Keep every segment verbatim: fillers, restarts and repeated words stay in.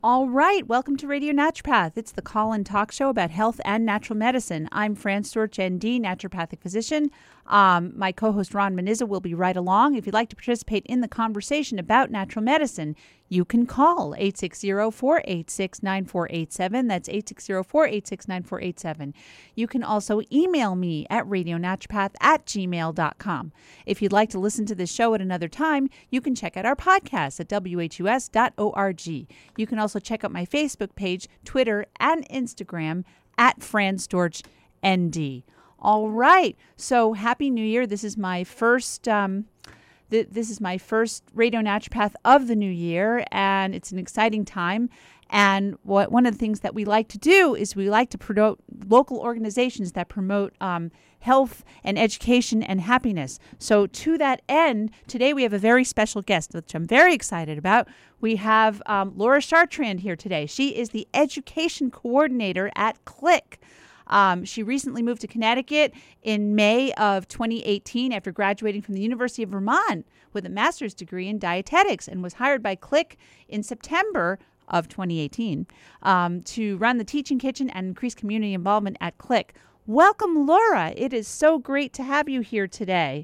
All right, welcome to Radio Naturopath. It's the call-in talk show about health and natural medicine. I'm Fran Storch, N D, naturopathic physician. Um, my co-host Ron Menizza will be right along. If you'd like to participate in the conversation about natural medicine, you can call eight six zero, four eight six, nine four eight seven. That's eight six zero, four eight six, nine four eight seven. You can also email me at radionaturopath at gmail dot com. If you'd like to listen to this show at another time, you can check out our podcast at w h u s dot org. You can also check out my Facebook page, Twitter, and Instagram at Fran Storch N D. All right. So happy New Year. This is my first um, th- this is my first Radio Naturopath of the new year, and it's an exciting time. And what one of the things that we like to do is we like to promote local organizations that promote um, health and education and happiness. So to that end, today we have a very special guest, which I'm very excited about. We have um, Laura Chartrand here today. She is the education coordinator at Click. Um, she recently moved to Connecticut in May of twenty eighteen after graduating from the University of Vermont with a master's degree in dietetics, and was hired by Click in September of twenty eighteen um, to run the teaching kitchen and increase community involvement at Click. Welcome, Laura. It is so great to have you here today.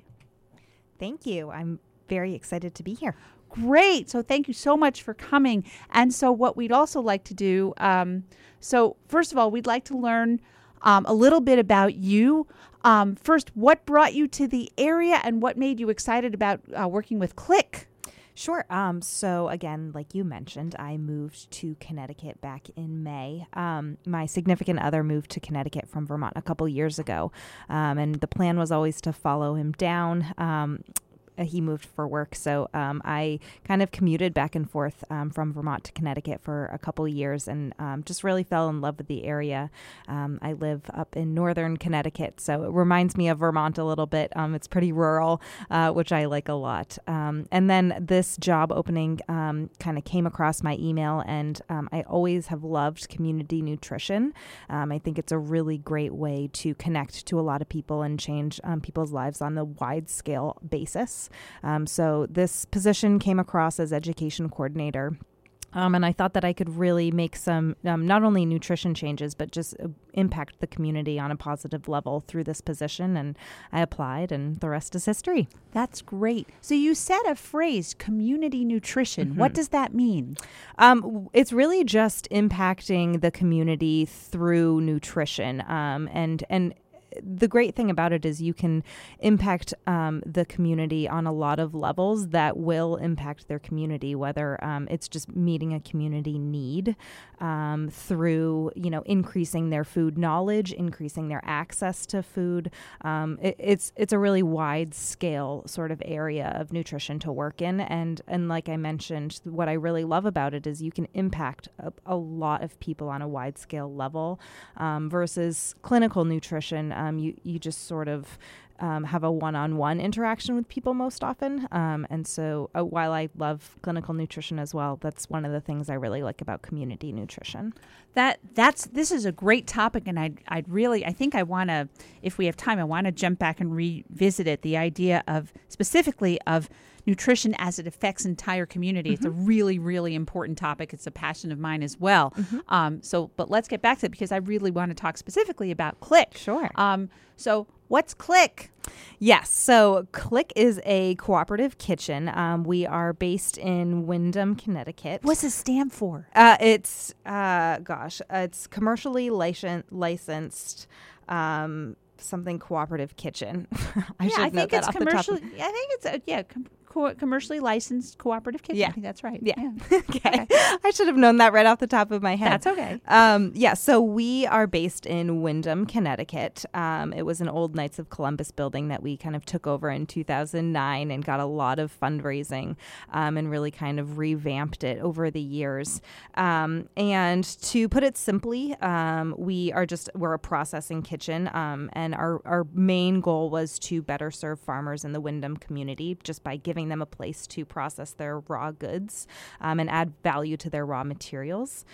Thank you. I'm very excited to be here. Great. So thank you so much for coming. And so what we'd also like to do, um, so first of all, we'd like to learn um, a little bit about you. Um, first, what brought you to the area and what made you excited about uh, working with Click? Sure. Um, so again, like you mentioned, I moved to Connecticut back in May. Um, my significant other moved to Connecticut from Vermont a couple years ago. Um, and the plan was always to follow him down. Um, He moved for work, so um, I kind of commuted back and forth um, from Vermont to Connecticut for a couple of years, and um, just really fell in love with the area. Um, I live up in northern Connecticut, so it reminds me of Vermont a little bit. Um, it's pretty rural, uh, which I like a lot. Um, and then this job opening um, kind of came across my email, and um, I always have loved community nutrition. Um, I think it's a really great way to connect to a lot of people and change um, people's lives on a wide scale basis. Um, so this position came across as education coordinator. Um, and I thought that I could really make some, um, not only nutrition changes, but just uh, impact the community on a positive level through this position. And I applied, and the rest is history. That's great. So you said a phrase, community nutrition. Mm-hmm. What does that mean? Um, it's really just impacting the community through nutrition. Um, and, and, The great thing about it is you can impact um, the community on a lot of levels that will impact their community, whether um, it's just meeting a community need um, through, you know, increasing their food knowledge, increasing their access to food. Um, it, it's it's a really wide scale sort of area of nutrition to work in. And, and like I mentioned, what I really love about it is you can impact a, a lot of people on a wide scale level um, versus clinical nutrition. Um, you, you just sort of um, have a one-on-one interaction with people most often. Um, and so uh, while I love clinical nutrition as well, that's one of the things I really like about community nutrition. That that's this is a great topic, and I'd, I'd really, I think I want to, if we have time, I want to jump back and revisit it, the idea of specifically of nutrition as it affects entire community. Mm-hmm. It's a really, really important topic. It's a passion of mine as well. Mm-hmm. Um, so, but let's get back to it because I really want to talk specifically about Click. Sure. Um, so what's Click? Yes. So Click is a cooperative kitchen. Um, we are based in Windham, Connecticut. What's it stand for? Uh, it's, uh, gosh, uh, it's commercially licen- licensed um, something cooperative kitchen. I yeah, should I note think that it's off commercially. the top of- I think it's a, yeah, com- co- commercially licensed cooperative kitchen. Yeah. I think that's right. Yeah. yeah. okay. okay. I should have known that right off the top of my head. That's okay. Um, yeah. So we are based in Windham, Connecticut. Um, it was an old Knights of Columbus building that we kind of took over in two thousand nine and got a lot of fundraising um, and really kind of revamped it over the years. Um, and to put it simply, um, we are just we're a processing kitchen, um, and our our main goal was to better serve farmers in the Windham community just by giving them a place to process their raw goods um, and add value to their raw materials.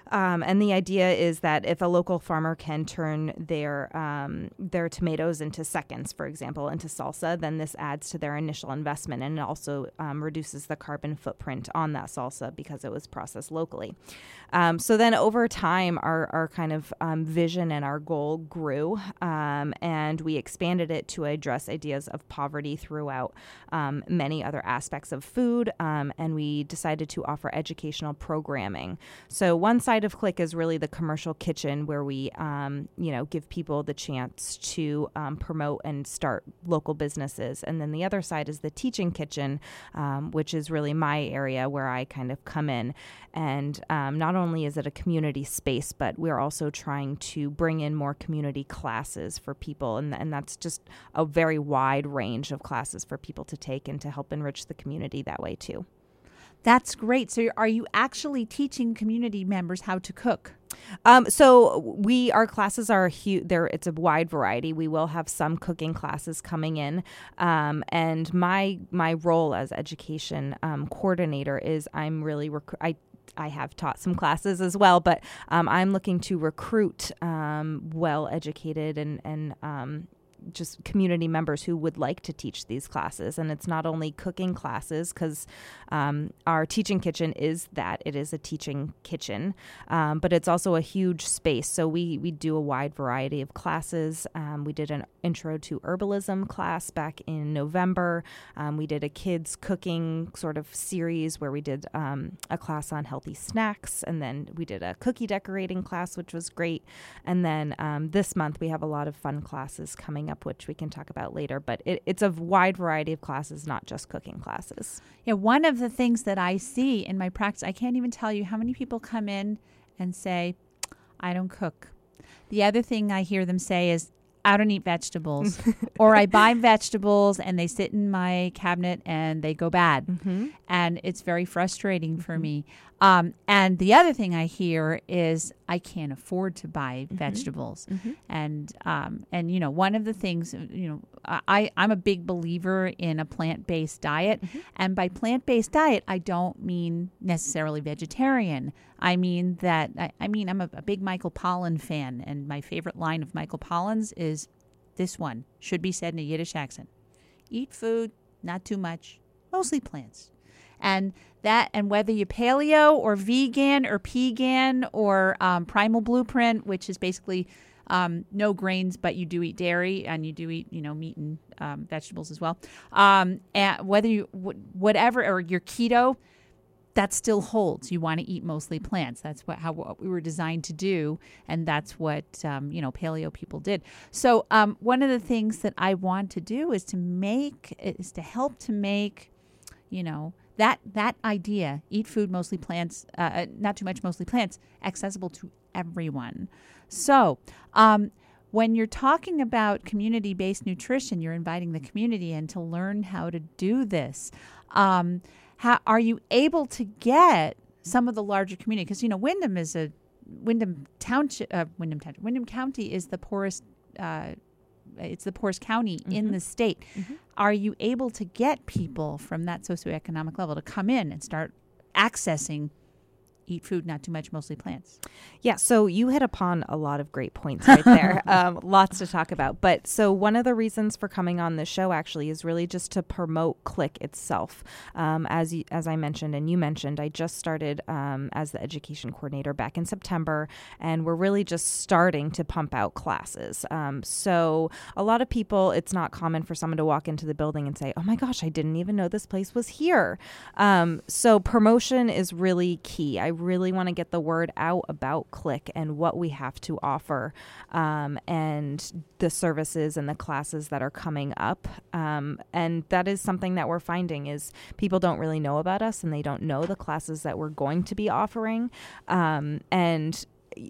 Um, and the idea is that if a local farmer can turn their um, their tomatoes into seconds, for example, into salsa, then this adds to their initial investment, and it also um, reduces the carbon footprint on that salsa because it was processed locally. Um, so then over time, our, our kind of um, vision and our goal grew, um, and we expanded it to address ideas of poverty throughout um, many other aspects of food, um, and we decided to offer educational programming. So one side of Click is really the commercial kitchen, where we, um, you know, give people the chance to um, promote and start local businesses. And then the other side is the teaching kitchen, um, which is really my area where I kind of come in. And um, not only is it a community space, but we're also trying to bring in more community classes for people. And, and that's just a very wide range of classes for people to take and to help enrich the community that way too. That's great. So are you actually teaching community members how to cook? Um, so we, our classes are huge. There, it's a wide variety. We will have some cooking classes coming in, um, and my my role as education um, coordinator is I'm really rec- I. I have taught some classes as well, but um, I'm looking to recruit um, well-educated and and um, just community members who would like to teach these classes. And it's not only cooking classes, because um, our teaching kitchen is that it is a teaching kitchen, um, but it's also a huge space. So we, we do a wide variety of classes. Um, we did an intro to herbalism class back in November. Um, we did a kids cooking sort of series where we did um, a class on healthy snacks. And then we did a cookie decorating class, which was great. And then um, this month we have a lot of fun classes coming up, which we can talk about later, but it, it's a wide variety of classes, not just cooking classes. Yeah, one of the things that I see in my practice, I can't even tell you how many people come in and say, I don't cook. The other thing I hear them say is, I don't eat vegetables. Or I buy vegetables and they sit in my cabinet and they go bad. Mm-hmm. And it's very frustrating for mm-hmm. me. Um, and the other thing I hear is I can't afford to buy mm-hmm. vegetables. Mm-hmm. And, um, and, you know, one of the things, you know, I, I'm a big believer in a plant-based diet. Mm-hmm. And by plant-based diet, I don't mean necessarily vegetarian. I mean that, I, I mean, I'm a, a big Michael Pollan fan. And my favorite line of Michael Pollan's is this one, should be said in a Yiddish accent. Eat food, not too much, mostly plants. And that, and whether you're paleo or vegan or pegan or um, primal blueprint, which is basically um, no grains, but you do eat dairy and you do eat, you know, meat and um, vegetables as well. Um, and whether you, whatever, or you're keto, that still holds. You want to eat mostly plants. That's what how what we were designed to do, and that's what um, you know paleo people did. So um, one of the things that I want to do is to make is to help to make, you know, that that idea, eat food mostly plants, uh, not too much mostly plants, accessible to everyone. So um, when you're talking about community-based nutrition, you're inviting the community in to learn how to do this. Um, How are you able to get some of the larger community? Because, you know, Windham is a Windham Township, uh, Windham Township, Windham County is the poorest. Uh, it's the poorest county mm-hmm. in the state. Mm-hmm. Are you able to get people from that socioeconomic level to come in and start accessing eat food, not too much, mostly plants? Yeah, so you hit upon a lot of great points right there. um, lots to talk about. But so one of the reasons for coming on this show actually is really just to promote Click itself. Um, as you, as I mentioned and you mentioned, I just started um, as the education coordinator back in September, and we're really just starting to pump out classes. Um, so a lot of people, it's not common for someone to walk into the building and say, oh my gosh, I didn't even know this place was here. Um, so promotion is really key. I really want to get the word out about Click and what we have to offer, um, and the services and the classes that are coming up. Um, and that is something that we're finding is people don't really know about us, and they don't know the classes that we're going to be offering. Um, and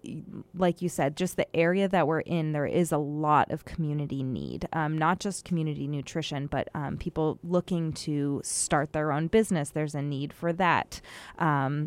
like you said, just the area that we're in, there is a lot of community need, um, not just community nutrition, but um, people looking to start their own business. There's a need for that. Um,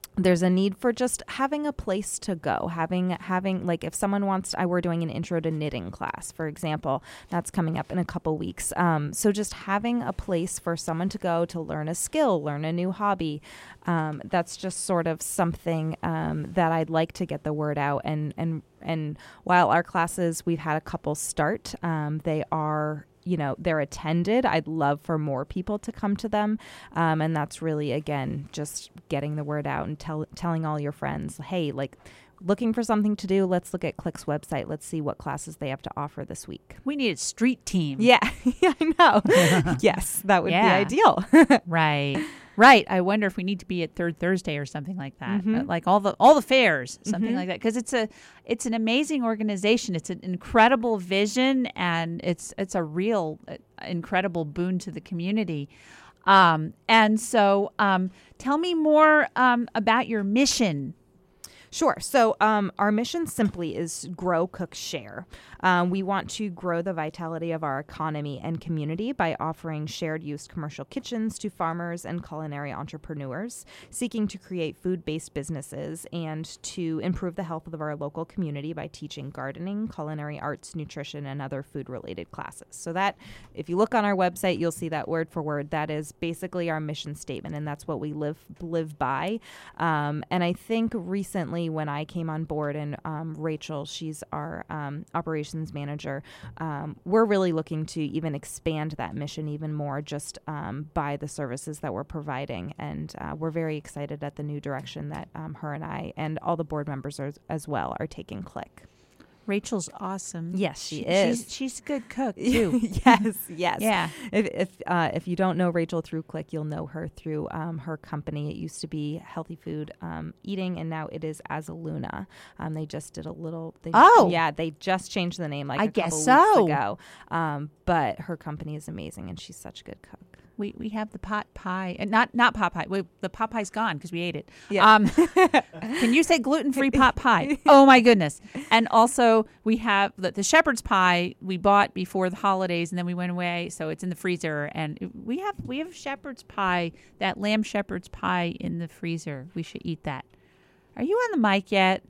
there's a need for just having a place to go, having, having like if someone wants, I we're doing an intro to knitting class, for example, that's coming up in a couple weeks. Um, so just having a place for someone to go to learn a skill, learn a new hobby. Um, that's just sort of something um, that I'd like to get the word out. And, and, and while our classes, we've had a couple start, um, they are you know, they're attended. I'd love for more people to come to them. Um, and that's really, again, just getting the word out and tell, telling all your friends, hey, like looking for something to do. Let's look at Click's website. Let's see what classes they have to offer this week. We need a street team. Yeah, yeah, I know. Yes, that would Yeah. be ideal. Right. Right. I wonder if we need to be at Third Thursday or something like that. Mhm. Uh, like all the all the fairs, something Mhm. like that. Because it's a it's an amazing organization. It's an incredible vision, and it's it's a real uh, incredible boon to the community. Um, and so, um, tell me more um, about your mission. Sure. So um, our mission simply is grow, cook, share. Um, we want to grow the vitality of our economy and community by offering shared use commercial kitchens to farmers and culinary entrepreneurs seeking to create food-based businesses and to improve the health of our local community by teaching gardening, culinary arts, nutrition, and other food-related classes. So that, if you look on our website, you'll see that word for word. That is basically our mission statement, and that's what we live live by. Um, and I think recently, when I came on board, and um, Rachel, she's our um, operations manager, um, we're really looking to even expand that mission even more just um, by the services that we're providing. And uh, we're very excited at the new direction that um, her and I and all the board members are, as well are taking Click. Rachel's awesome. Yes, she She- is. She's, she's a good cook, too. yes, yes. Yeah. If if uh, if you don't know Rachel through Click, you'll know her through um, her company. It used to be Healthy Food um, Eating, and now it is Azaluna. Um, they just did a little. They, Oh. yeah, they just changed the name like I a guess couple so. weeks ago. Um, but her company is amazing, and she's such a good cook. We we have the pot pie, uh, not not pot pie. Wait, the pot pie's gone because we ate it. Yeah. Um, can you say gluten free pot pie? Oh my goodness! And also we have the, the shepherd's pie we bought before the holidays, and then we went away, so it's in the freezer. And we have we have shepherd's pie, that lamb shepherd's pie in the freezer. We should eat that. Are you on the mic yet?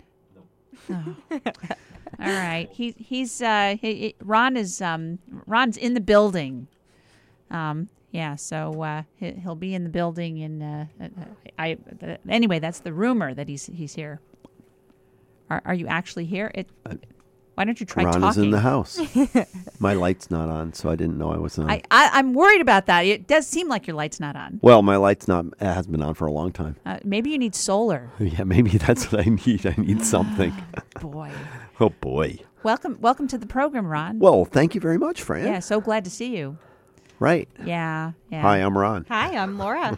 No. Oh. All right. He he's uh he, he- Ron is um Ron's in the building. Um. Yeah, so uh, he- he'll be in the building, and uh, uh, I. Uh, anyway, that's the rumor that he's he's here. Are are you actually here? It. Why don't you try Ron talking? is in the house. My light's not on, so I didn't know I was on. I, I I'm worried about that. It does seem like your light's not on. well, my light's not it has been on for a long time. Uh, maybe you need solar. Yeah, maybe that's what I need. I need something. Boy, Oh boy. welcome welcome to the program, Ron. Well, thank you very much, Fran. Yeah, so glad to see you. Right. Yeah, yeah. Hi, I'm Ron. Hi, I'm Laura.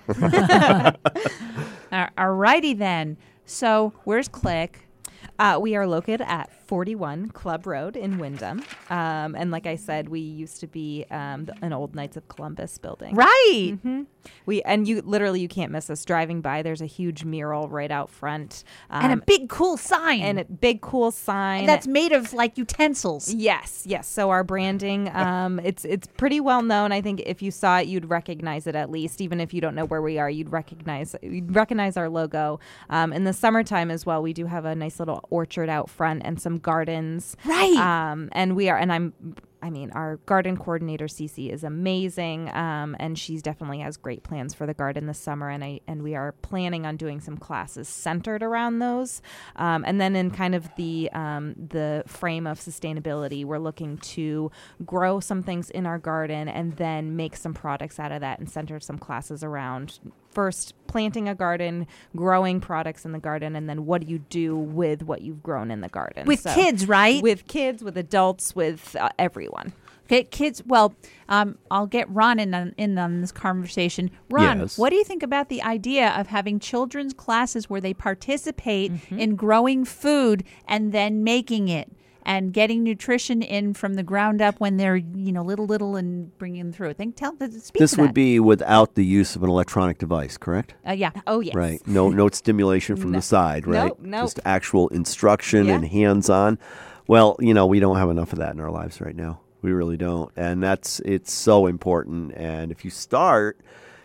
Uh, all righty then. So where's Click? Uh, we are located at forty-one Club Road in Wyndham. Um, and like I said, we used to be um, the, an old Knights of Columbus building. Right. hmm We and you literally you can't miss us driving by. There's a huge mural right out front, um, And a big cool sign. and a big cool sign that's made of like utensils. Yes, yes. So our branding, um, it's it's pretty well known. I think if you saw it, you'd recognize it at least. Even if you don't know where we are, you'd recognize you'd recognize our logo. Um, in the summertime as well, we do have a nice little orchard out front and some gardens. Right. Um, and we are, and I'm. I mean, our garden coordinator, Cece, is amazing, um, and she's definitely has great plans for the garden this summer, and I and we are planning on doing some classes centered around those. Um, and then in kind of the um, the frame of sustainability, we're looking to grow some things in our garden and then make some products out of that and center some classes around first planting a garden, growing products in the garden, and then what do you do with what you've grown in the garden? With So- kids, right? With kids, with adults, with uh, everyone. Okay, kids. Well, um, I'll get Ron in on, in on this conversation. Ron, Yes. what do you think about the idea of having children's classes where they participate Mm-hmm. in growing food and then making it and getting nutrition in from the ground up when they're you know little little and bringing them through it? Think, tell, speak This to would that. be without the use of an electronic device, correct? Uh, yeah. Oh, yes. Right. No no stimulation from No. the side, right? Nope, nope. Just actual instruction Yeah. and hands-on. Well, you know, we don't have enough of that in our lives right now. We really don't. And that's it's so important. And if you start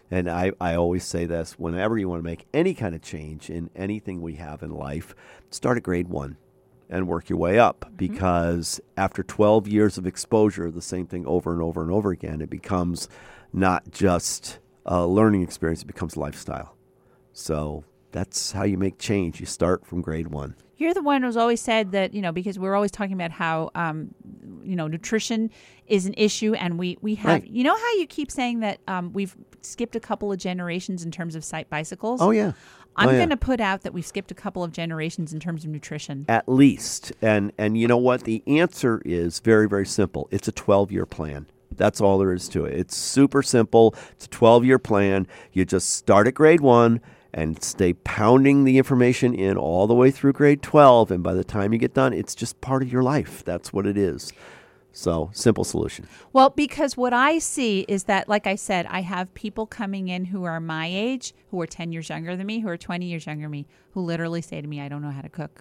And I, I always say this, whenever you want to make any kind of change in anything we have in life, start at grade one and work your way up. Mm-hmm. Because after twelve years of exposure, the same thing over and over and over again, it becomes not just a learning experience, it becomes a lifestyle. So that's how you make change. You start from grade one. You're the one who's always said that, you know, because we're always talking about how, um, you know, nutrition is an issue. And we, we have, right. you know how you keep saying that um, we've skipped a couple of generations in terms of sight bicycles? Oh, yeah. I'm oh, yeah. going to put out that we've skipped a couple of generations in terms of nutrition. At least. And, and you know what? The answer is very, very simple. It's a twelve-year plan. That's all there is to it. It's super simple. It's a twelve-year plan. You just start at grade one and stay pounding the information in all the way through grade twelve. And by the time you get done, it's just part of your life. That's what it is. So, simple solution. Well, because what I see is that, like I said, I have people coming in who are my age, who are ten years younger than me, who are twenty years younger than me, who literally say to me, I don't know how to cook.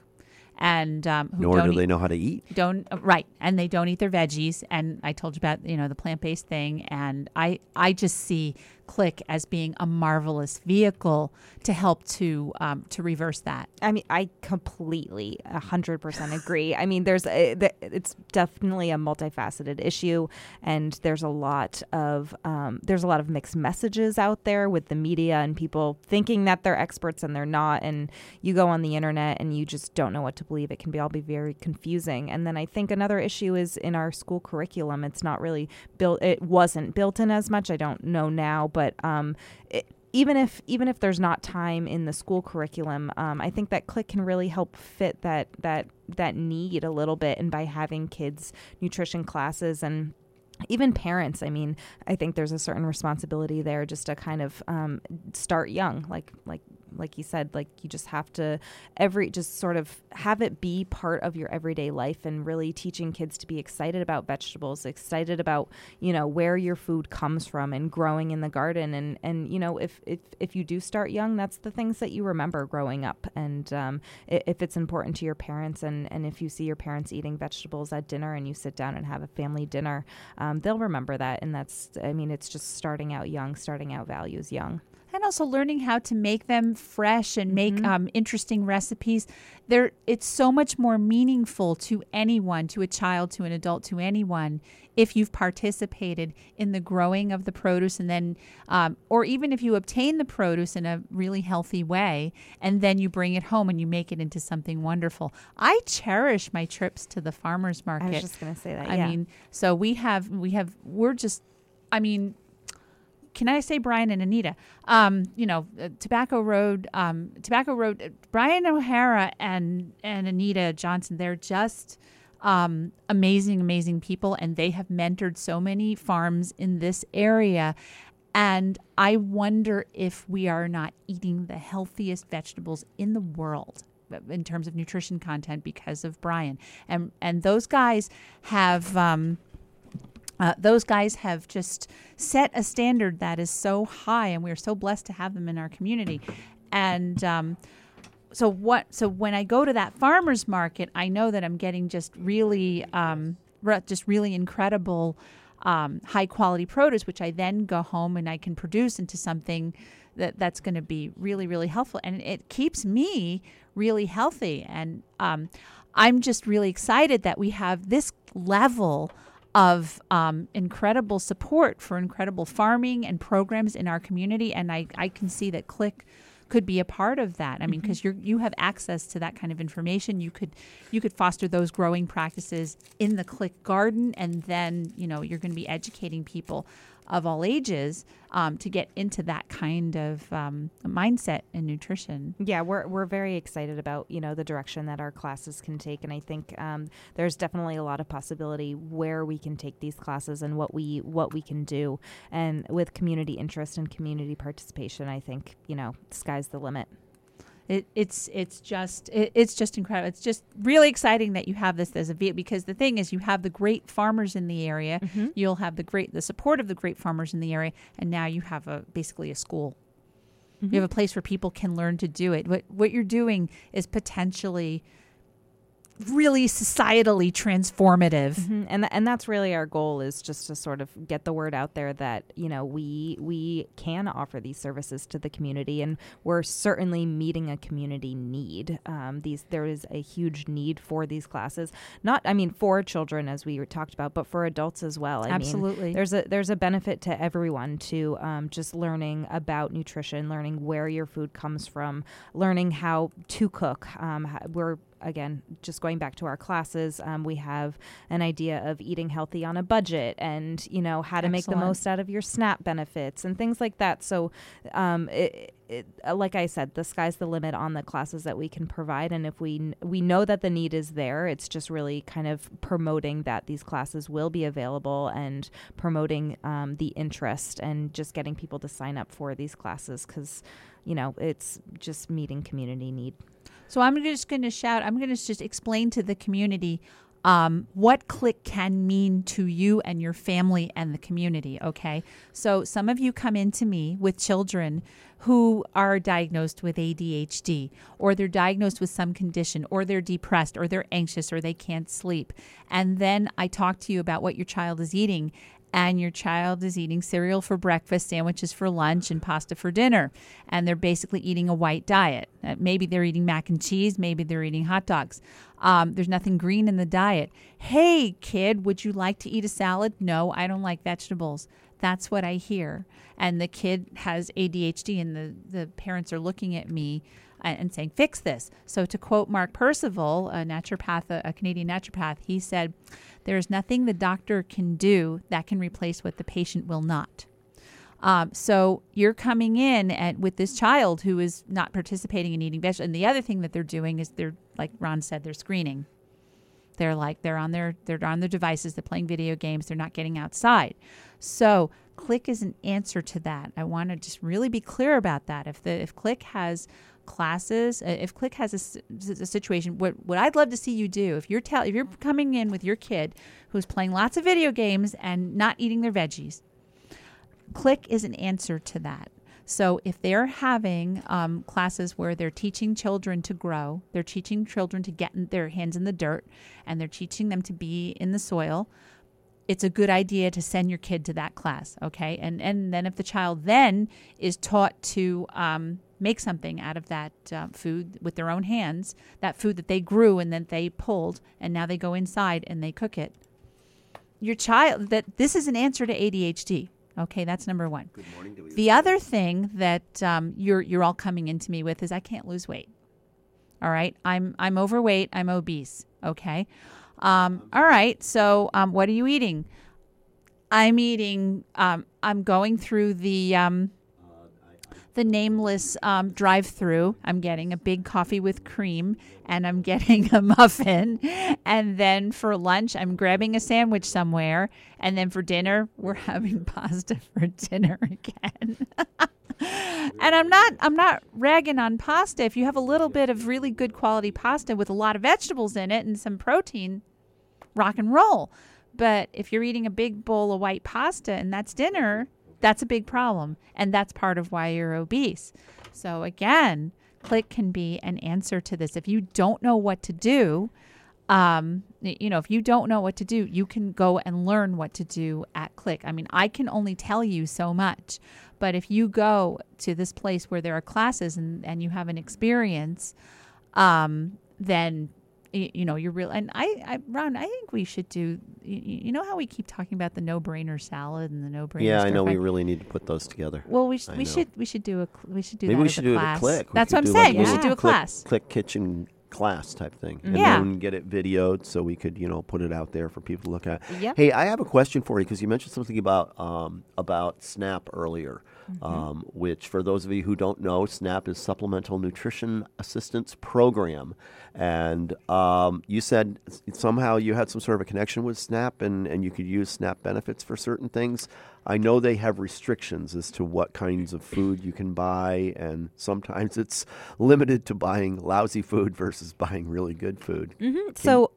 And um, who Nor don't do they eat, know how to eat. Don't uh, right, and they don't eat their veggies. And I told you about you know the plant-based thing, and I I just see Click as being a marvelous vehicle to help to um, to reverse that. I mean, I completely a hundred percent agree. I mean, there's a, it's definitely a multifaceted issue, and there's a lot of um, there's a lot of mixed messages out there with the media and people thinking that they're experts and they're not. And you go on the internet and you just don't know what to believe. It can be all be very confusing. And then I think another issue is in our school curriculum. It's not really built. It wasn't built in as much. I don't know now. But um, it, even if even if there's not time in the school curriculum, um, I think that Click can really help fit that that that need a little bit. And by having kids nutrition classes and even parents, I mean, I think there's a certain responsibility there just to kind of um, start young, like like. Like you said, like you just have to every just sort of have it be part of your everyday life, and really teaching kids to be excited about vegetables, excited about, you know, where your food comes from and growing in the garden. And, and you know, if, if, if you do start young, that's the things that you remember growing up. And um, if it's important to your parents, and, and if you see your parents eating vegetables at dinner and you sit down and have a family dinner, um, they'll remember that. And that's, I mean, it's just starting out young, starting out values young. And also learning how to make them fresh and make Mm-hmm. um, interesting recipes. There, it's so much more meaningful to anyone, to a child, to an adult, to anyone, if you've participated in the growing of the produce, and then, um, or even if you obtain the produce in a really healthy way, and then you bring it home and you make it into something wonderful. I cherish my trips to the farmers market. I was just going to say that. I yeah. mean, so we have, we have, we're just, I mean. Can I say Brian and Anita? Um, you know, uh, Tobacco Road, um, Tobacco Road, uh, Brian O'Hara and, and Anita Johnson, they're just um, amazing, amazing people. And they have mentored so many farms in this area. And I wonder if we are not eating the healthiest vegetables in the world in terms of nutrition content because of Brian. And, and those guys have... Um, Uh, those guys have just set a standard that is so high, and we're so blessed to have them in our community. And um, so what? So when I go to that farmer's market, I know that I'm getting just really, um, re- just really incredible, um, high quality produce, which I then go home and I can produce into something that that's going to be really, really helpful, and it keeps me really healthy. And um, I'm just really excited that we have this level of um, incredible support for incredible farming and programs in our community. And I, I can see that Click could be a part of that. I mean, because mm-hmm. you you have access to that kind of information. You could you could foster those growing practices in the Click garden, and then, you know, you're going to be educating people of all ages um, to get into that kind of um, mindset in nutrition. Yeah, we're we're very excited about, you know, the direction that our classes can take, and I think um, there's definitely a lot of possibility where we can take these classes and what we what we can do. And with community interest and community participation, I think, you know, the sky's the limit. It, it's it's just it, it's just incredible. It's just really exciting that you have this as a vehicle, because the thing is, you have the great farmers in the area. Mm-hmm. You'll have the great the support of the great farmers in the area, and now you have a basically a school. Mm-hmm. You have a place where people can learn to do it. What what you're doing is potentially really societally transformative. Mm-hmm. And th- and that's really our goal, is just to sort of get the word out there that, you know, we we can offer these services to the community, and we're certainly meeting a community need. Um, these there is a huge need for these classes, not I mean for children, as we were talked about, but for adults as well. I Absolutely, mean, there's a there's a benefit to everyone to um, just learning about nutrition, learning where your food comes from, learning how to cook. Um, we're Again, just going back to our classes, um, we have an idea of eating healthy on a budget, and, you know, how to Excellent. make the most out of your SNAP benefits and things like that. So, um, it, it, uh, like I said, the sky's the limit on the classes that we can provide. And if we, we know that the need is there, it's just really kind of promoting that these classes will be available, and promoting um, the interest, and just getting people to sign up for these classes, because, you know, it's just meeting community need. So I'm just going to shout, I'm going to just explain to the community um, what Click can mean to you and your family and the community, okay? So some of you come into me with children who are diagnosed with A D H D, or they're diagnosed with some condition, or they're depressed, or they're anxious, or they can't sleep. And then I talk to you about what your child is eating. And your child is eating cereal for breakfast, sandwiches for lunch, and pasta for dinner. And they're basically eating a white diet. Uh, maybe they're eating mac and cheese. Maybe they're eating hot dogs. Um, there's nothing green in the diet. Hey, kid, would you like to eat a salad? No, I don't like vegetables. That's what I hear. And the kid has A D H D, and the, the parents are looking at me and saying, fix this. So to quote Mark Percival, a naturopath, a, a Canadian naturopath, he said, there is nothing the doctor can do that can replace what the patient will not. Um, so you're coming in at, with this child who is not participating in eating vegetables. And the other thing that they're doing is they're, like Ron said, they're screening. They're like, they're on their, they're on their devices. They're playing video games. They're not getting outside. So Click is an answer to that. I want to just really be clear about that. If the, if Click has classes, uh, if Click has a, a situation, what what I'd love to see you do, if you're tell, if you're coming in with your kid who's playing lots of video games and not eating their veggies, Click is an answer to that. So if they're having um, classes where they're teaching children to grow, they're teaching children to get in their hands in the dirt, and they're teaching them to be in the soil, it's a good idea to send your kid to that class, okay? And and then if the child then is taught to um, make something out of that uh, food with their own hands, that food that they grew and then they pulled, and now they go inside and they cook it, your child, that this is an answer to A D H D. Okay, that's number one. Good morning to you. The other thing that um, you're you're all coming into me with is I can't lose weight. All right, I'm I'm overweight. I'm obese. Okay, um, all right. So um, what are you eating? I'm eating. Um, I'm going through the um, the nameless um, drive-through. I'm getting a big coffee with cream, and I'm getting a muffin. And then for lunch, I'm grabbing a sandwich somewhere. And then for dinner, we're having pasta for dinner again. And I'm not I'm not ragging on pasta. If you have a little bit of really good quality pasta with a lot of vegetables in it and some protein, rock and roll. But if you're eating a big bowl of white pasta and that's dinner, that's a big problem. And that's part of why you're obese. So again, Click can be an answer to this. If you don't know what to do, um, you know, if you don't know what to do, you can go and learn what to do at Click. I mean, I can only tell you so much. But if you go to this place where there are classes and, and you have an experience, um, then, you, you know, you're real. And I, I, Ron, I think we should do, you, you know how we keep talking about the no-brainer salad and the no-brainer Yeah, I know stir-fry? we really need to put those together. Well, we, sh- I we know. should we should do a cl- we should do Maybe that we as should a do it class. at Click. We That's could what I'm do like saying. a We little should do a Click, class. Click kitchen class type thing. And Yeah. then get it videoed so we could, you know, put it out there for people to look at. Yep. Hey, I have a question for you because you mentioned something about um, about SNAP earlier, Mm-hmm. um, which for those of you who don't know, SNAP is Supplemental Nutrition Assistance Program. And um, you said s- somehow you had some sort of a connection with SNAP and, and you could use SNAP benefits for certain things. I know they have restrictions as to what kinds of food you can buy, and sometimes it's limited to buying lousy food versus buying really good food. Mm-hmm. So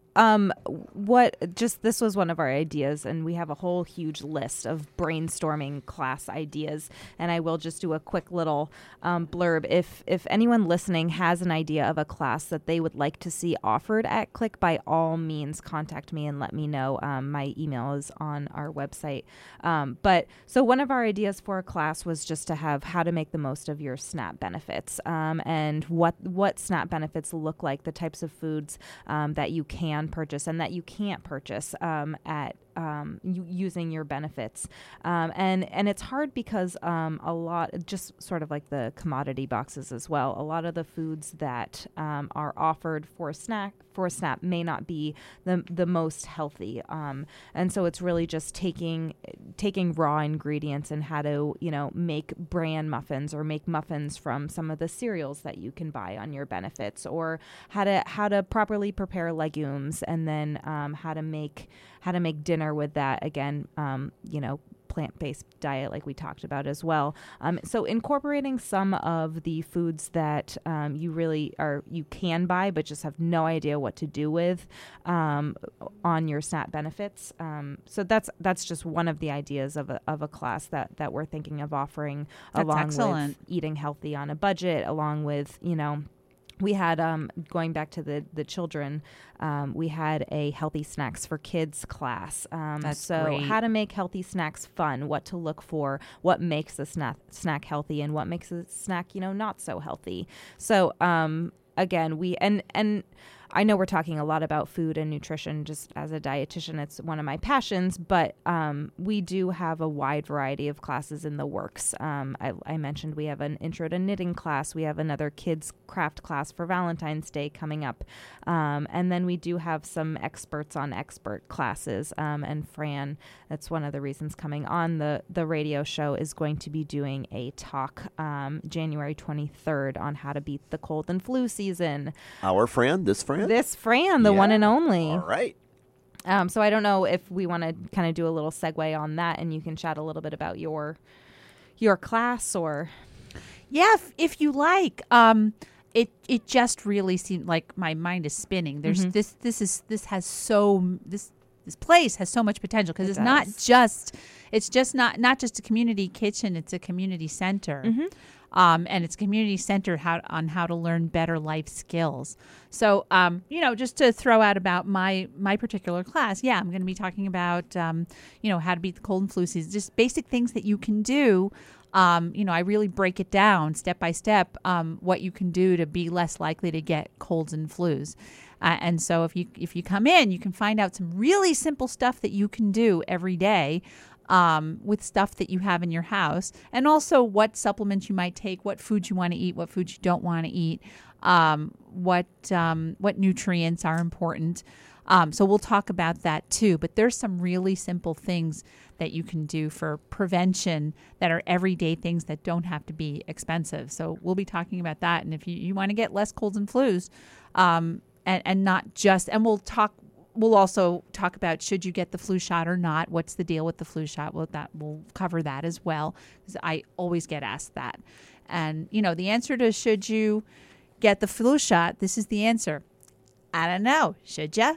um, what just this was one of our ideas, and we have a whole huge list of brainstorming class ideas. And I will just do a quick little um, blurb. If if anyone listening has an idea of a class that they would like to see offered at Click, by all means, contact me and let me know. Um, my email is on our website. Um, but so one of our ideas for a class was just to have how to make the most of your SNAP benefits, um, and what what SNAP benefits look like, the types of foods um, that you can purchase and that you can't purchase um, at um, u- using your benefits. Um, and, and it's hard because um, a lot, just sort of like the commodity boxes as well, a lot of the foods that um, are offered for snack for SNAP may not be the the most healthy. Um, and so it's really just taking taking raw ingredients and how to, you know, make bran muffins or make muffins from some of the cereals that you can buy on your benefits, or how to how to properly prepare legumes, and then um, how to make how to make dinner with that. Again, um, you know, plant-based diet like we talked about as well. Um, so incorporating some of the foods that um, you really are, you can buy, but just have no idea what to do with um, on your SNAP benefits. Um, so that's that's just one of the ideas of a, of a class that, that we're thinking of offering, That's along excellent. with eating healthy on a budget, along with, you know, we had, um, going back to the, the children, um, we had a healthy snacks for kids class. Um, That's so great. how to make healthy snacks fun, what to look for, what makes a snack, snack healthy, and what makes a snack, you know, not so healthy. So, um, again, we, and, and, I know we're talking a lot about food and nutrition. Just as a dietitian, it's one of my passions, but um, we do have a wide variety of classes in the works. Um, I, I mentioned we have an intro to knitting class. We have another kids craft class for Valentine's Day coming up. Um, and then we do have some experts on expert classes. Um, and Fran, that's one of the reasons coming on the, the radio show, is going to be doing a talk um, January twenty-third on how to beat the cold and flu season. Our Fran, this Fran? This Fran, the Yeah. one and only. All right. Um, so I don't know if we want to kind of do a little segue on that, and you can chat a little bit about your your class, or Yeah, if, if you like. Um, it it just really seemed like my mind is spinning. There's Mhm. this this is this has so this this place has so much potential, because It it's not does. just it's just not not just a community kitchen. It's a community center. Um, and it's community centered how, on how to learn better life skills. So, um, you know, just to throw out about my my particular class, yeah, I'm going to be talking about, um, you know, how to beat the cold and flu season, just basic things that you can do. Um, you know, I really break it down step by step, um, what you can do to be less likely to get colds and flus. Uh, and so if you if you come in, you can find out some really simple stuff that you can do every day. Um, with stuff that you have in your house, and also what supplements you might take, what foods you want to eat, what foods you don't want to eat, um, what um, what nutrients are important. Um, so we'll talk about that too. But there's some really simple things that you can do for prevention that are everyday things that don't have to be expensive. So we'll be talking about that. And if you, you want to get less colds and flus, um, and, and not just, and we'll talk We'll also talk about, should you get the flu shot or not? What's the deal with the flu shot? Well, that we'll cover that as well, because I always get asked that. And, you know, the answer to should you get the flu shot, this is the answer. I don't know. Should ya?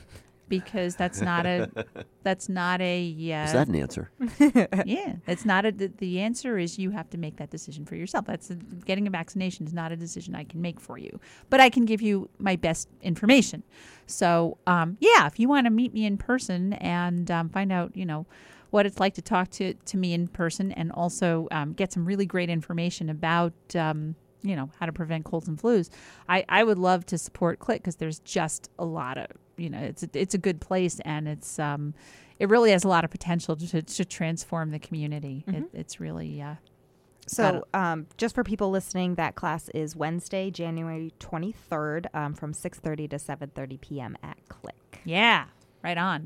Because that's not a, that's not a, uh, Is that an answer? yeah, it's not a, the, the answer is you have to make that decision for yourself. That's getting a vaccination is not a decision I can make for you, but I can give you my best information. So, um, yeah, if you want to meet me in person and um, find out, you know, what it's like to talk to, to me in person, and also um, get some really great information about, um, you know, how to prevent colds and flus, I, I would love to support Click, because there's just a lot of, you know, it's a, it's a good place, and it's um, it really has a lot of potential to to transform the community. Mhm. It, it's really uh, So um, just for people listening, that class is Wednesday, January twenty-third, um, from six thirty to seven thirty p.m. at Click. yeah, right on.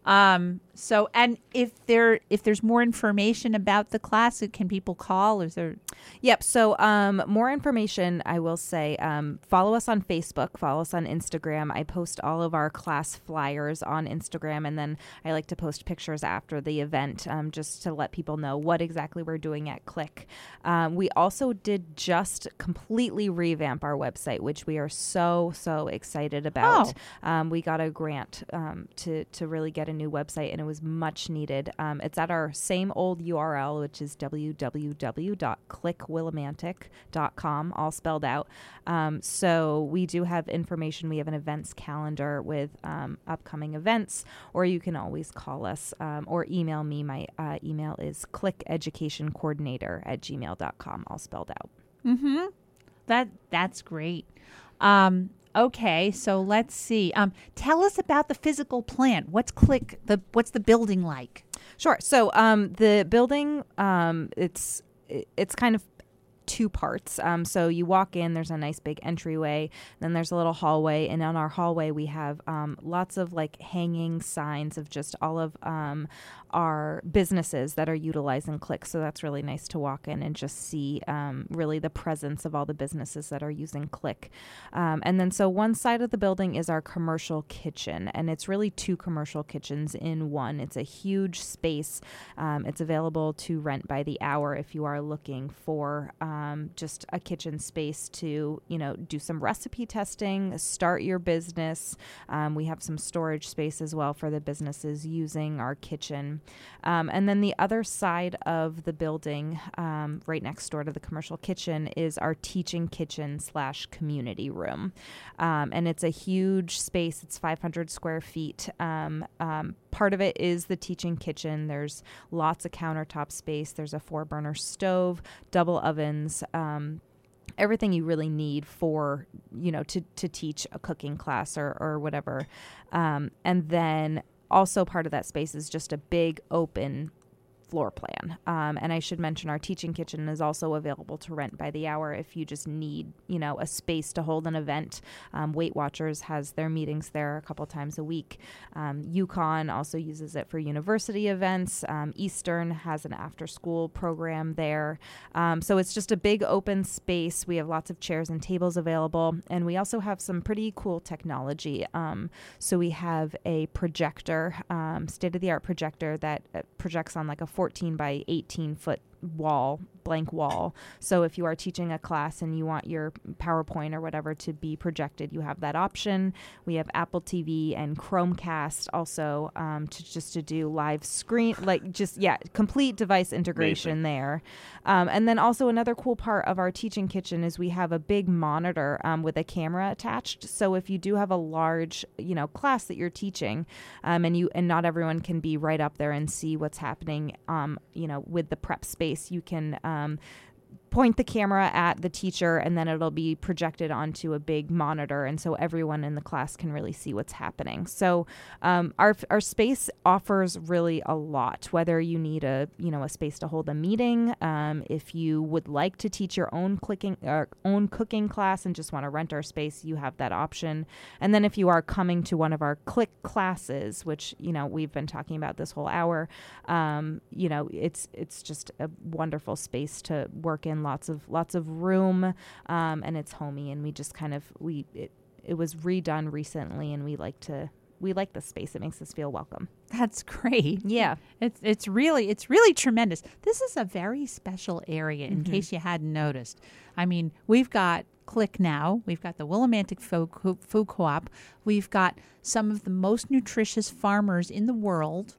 Um, so, and if there if there's more information about the class, can people call? Is there? Yep. So, um, more information, I will say, um, follow us on Facebook, follow us on Instagram. I post all of our class flyers on Instagram, and then I like to post pictures after the event, um, just to let people know what exactly we're doing at Click. Um, we also did just completely revamp our website, which we are so, so excited about. Oh. Um, we got a grant um, to, to really get a new website, and it was much needed. Um, it's at our same old U R L, which is w w w dot click willimantic dot com, all spelled out. Um, so we do have information. We have an events calendar with um, upcoming events, or you can always call us um, or email me. My uh, email is clickeducationcoordinator at gmail dot com, all spelled out. Mm-hmm. That that's great. Um, okay, so let's see. Um, tell us about the physical plant. What's Click? The what's the building like? Sure. So um, the building, um, it's it's kind of two parts. Um, so you walk in, there's a nice big entryway, then there's a little hallway, and on our hallway we have um, lots of like hanging signs of just all of um, our businesses that are utilizing Click. So that's really nice to walk in and just see um, really the presence of all the businesses that are using Click. Um, and then so one side of the building is our commercial kitchen, and it's really two commercial kitchens in one. It's a huge space. Um, it's available to rent by the hour if you are looking for um, just a kitchen space to, you know, do some recipe testing, start your business. Um, we have some storage space as well for the businesses using our kitchen. Um, and then the other side of the building, um, right next door to the commercial kitchen, is our teaching kitchen slash community room. Um, and it's a huge space. It's five hundred square feet. Um, um, part of it is the teaching kitchen. There's lots of countertop space. There's a four burner stove, double ovens, um, everything you really need for, you know, to, to teach a cooking class or, or whatever. Um, and then also part of that space is just a big open floor plan. Um, and I should mention our teaching kitchen is also available to rent by the hour if you just need, you know, a space to hold an event. Um, Weight Watchers has their meetings there a couple times a week. Um, UConn also uses it for university events. Um, Eastern has an after school program there. Um, so it's just a big open space. We have lots of chairs and tables available. And we also have some pretty cool technology. Um, so we have a projector, um, state-of-the-art projector that uh, projects on like a fourteen by eighteen foot wall, blank wall. So if you are teaching a class and you want your PowerPoint or whatever to be projected, you have that option. We have Apple T V and Chromecast also um, to just to do live screen, like just, yeah, complete device integration Amazing. There. Um, and then also another cool part of our teaching kitchen is we have a big monitor um, with a camera attached. So if you do have a large, you know, class that you're teaching um, and you and not everyone can be right up there and see what's happening, um, you know, with the prep space, you can um, point the camera at the teacher and then it'll be projected onto a big monitor, and so everyone in the class can really see what's happening. So um, our our space offers really a lot, whether you need a you know a space to hold a meeting, um, if you would like to teach your own clicking uh, own cooking class and just want to rent our space, you have that option. And then if you are coming to one of our Click classes, which you know we've been talking about this whole hour, um, you know it's it's just a wonderful space to work in. Lots of lots of room, um, and it's homey. And we just kind of we it, it was redone recently, and we like to we like the space. It makes us feel welcome. That's great. Yeah, it's it's really it's really tremendous. This is a very special area. In mm-hmm. case you hadn't noticed, I mean, we've got Click now. We've got the Willimantic Food, Co- Food Co-op. We've got some of the most nutritious farmers in the world.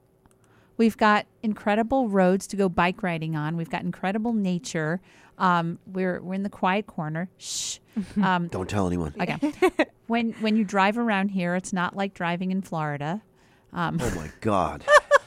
We've got incredible roads to go bike riding on. We've got incredible nature. Um, we're we're in the quiet corner. Shh. Um, Don't tell anyone. Okay. when when you drive around here, it's not like driving in Florida. Um, oh my God.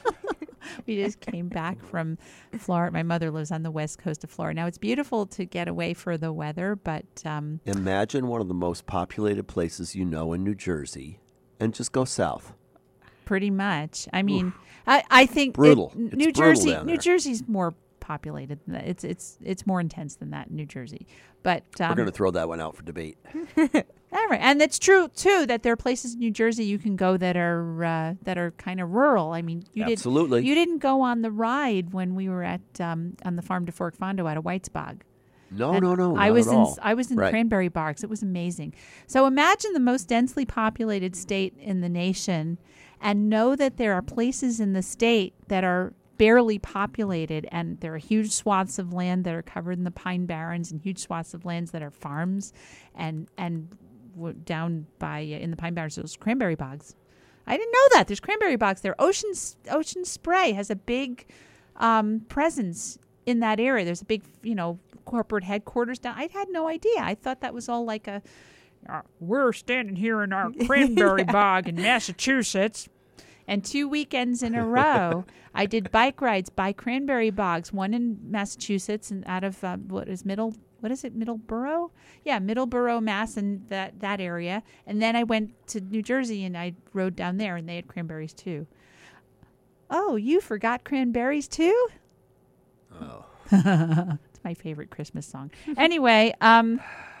We just came back from Florida. My mother lives on the west coast of Florida. Now, it's beautiful to get away for the weather, but um, imagine one of the most populated places you know in New Jersey, and just go south. Pretty much. I mean, I, I think brutal. It, it's New brutal Jersey, down New there. Jersey's more populated than that. It's it's it's more intense than that in New Jersey. But um, we're going to throw that one out for debate. All right, and it's true too that there are places in New Jersey you can go that are uh, that are kind of rural. I mean, you Absolutely. did you didn't go on the ride when we were at um, on the farm to Fork Fondo out of Whitesbog. No, And no, no. I not was at in all. I was in Right. Cranberry Bogs. It was amazing. So imagine the most densely populated state in the nation, and know that there are places in the state that are barely populated, and there are huge swaths of land that are covered in the pine barrens, and huge swaths of lands that are farms, and and w- down by uh, in the pine barrens those cranberry bogs. I didn't know that there's cranberry bogs there. Ocean S- Ocean Spray has a big um, presence in that area. There's a big, you know, corporate headquarters down. I had no idea. I thought that was all like a uh, we're standing here in our cranberry bog in Massachusetts. And two weekends in a row, I did bike rides by cranberry bogs. One in Massachusetts and out of uh, what is middle. What is it, Middleborough? Yeah, Middleborough, Mass, and that that area. And then I went to New Jersey and I rode down there, and they had cranberries too. Oh, you forgot cranberries too? Oh. It's my favorite Christmas song. Anyway, um,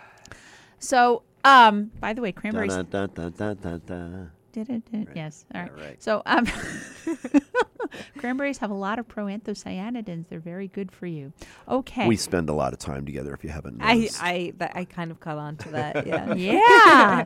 so um, by the way, cranberries. Dun, dun, dun, dun, dun, dun. Did it? Did it? Right. Yes. All right. Yeah, right. So, um, cranberries have a lot of proanthocyanidins. They're very good for you. Okay. We spend a lot of time together, if you haven't I noticed. I that, I kind of caught on to that. Yeah. yeah.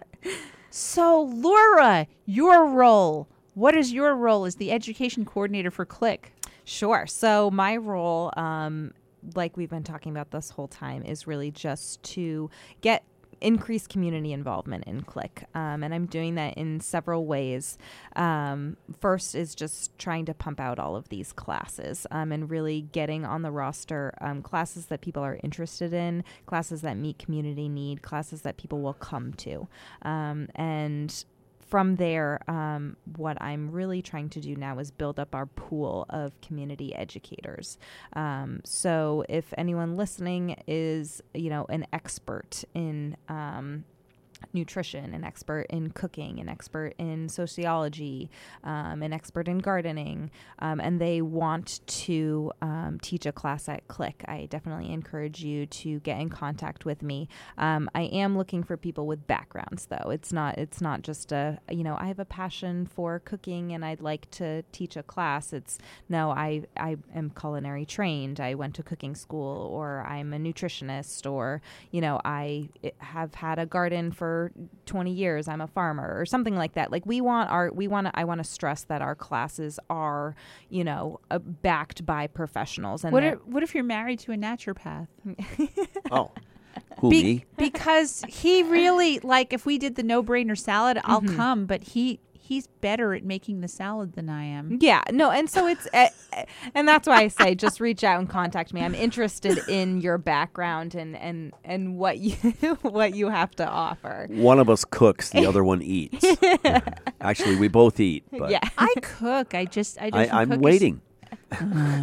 So, Laura, your role. What is your role as the education coordinator for Click? Sure. So my role, um, like we've been talking about this whole time, is really just to get increased community involvement in Click. Um, and I'm doing that in several ways. Um, first is just trying to pump out all of these classes um, and really getting on the roster um, classes that people are interested in, classes that meet community need, classes that people will come to. Um, and From there, um, what I'm really trying to do now is build up our pool of community educators. Um, so if anyone listening is, you know, an expert in um, nutrition, an expert in cooking, an expert in sociology, um, an expert in gardening, um, and they want to um, teach a class at Click, I definitely encourage you to get in contact with me. Um, I am looking for people with backgrounds, though. It's not it's not just a, you know, I have a passion for cooking and I'd like to teach a class. It's, no, I, I am culinary trained. I went to cooking school, or I'm a nutritionist, or, you know, I have had a garden for For twenty years, I'm a farmer, or something like that. Like we want our, we want to, I want to stress that our classes are, you know, uh, backed by professionals. And What if, what if you're married to a naturopath? Oh. Who, Be- me? Because he really, like, if we did the no-brainer salad, I'll Mhm. come, but he he's better at making the salad than I am. Yeah, no, and so it's, uh, and that's why I say just reach out and contact me. I'm interested in your background and and and what you what you have to offer. One of us cooks, the other one eats. Actually, we both eat. But Yeah, I cook. I just I I, don't I'm cook waiting. As,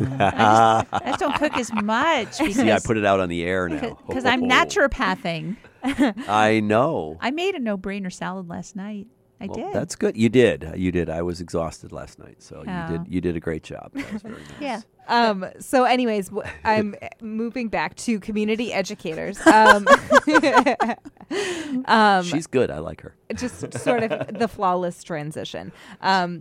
I, just, I just don't cook as much because See, I put it out on the air now. because I'm naturopathing. I know. I made a no-brainer salad last night. I Well, did. That's good. You did. You did. I was exhausted last night, so Oh. you did. You did a great job. That was very nice. Yeah. Um, so anyways, w- I'm moving back to community educators. Um, um, She's good. I like her. just sort of the flawless transition. Um,